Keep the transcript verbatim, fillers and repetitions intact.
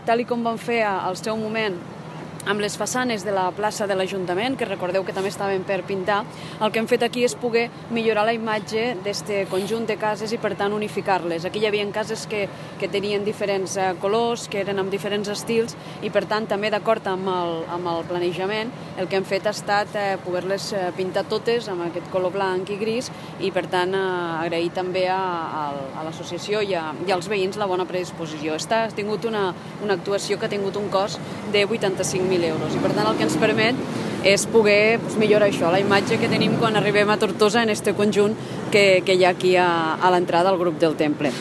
Tal com vam fer al seu moment amb les façanes de la plaça de l'Ajuntament, que recordeu que també estaven per pintar, el que hem fet aquí és poder millorar la imatge d'aquest conjunt de cases i, per tant, unificar-les. Aquí hi havia cases que, que tenien diferents eh, colors, que eren amb diferents estils, i, per tant, també d'acord amb, el, amb el planejament, el que hem fet ha estat eh, poder-les eh, pintar totes amb aquest color blanc i gris, i, per tant, eh, agrair també a, a, a l'associació i, a, i als veïns la bona predisposició. Està, ha tingut una, una actuació que ha tingut un cost de vuitanta-cinc mil euros i, per tant, el que ens permet és poder pues, millorar això, la imatge que tenim quan arribem a Tortosa en aquest conjunt que, que hi ha aquí a, a l'entrada al grup del Temple.